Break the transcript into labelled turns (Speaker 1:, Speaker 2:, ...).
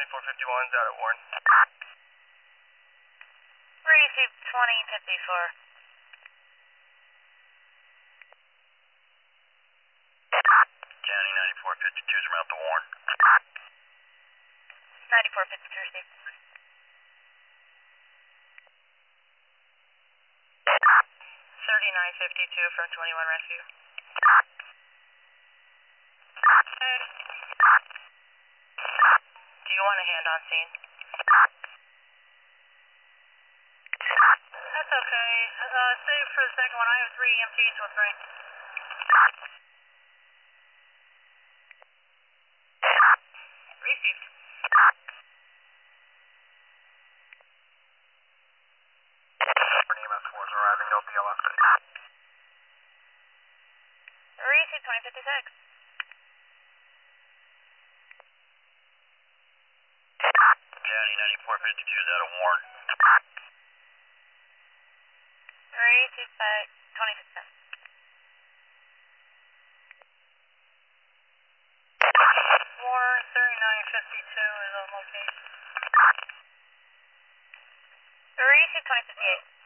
Speaker 1: 9451's out at Warren.
Speaker 2: Receive 2054.
Speaker 1: County 9452's are out to Warren.
Speaker 2: 9452 received. 3952 from 21 Rescue. Okay. Do you want a hand on scene? That's okay. Save for the second one. I have 3 EMTs with me. Received.
Speaker 1: EMS 4's arriving, no BLS.
Speaker 2: Received 2056.
Speaker 1: County 9452's out at Warren.
Speaker 2: Received 2057. Warren 3952 is on location. Received 2058.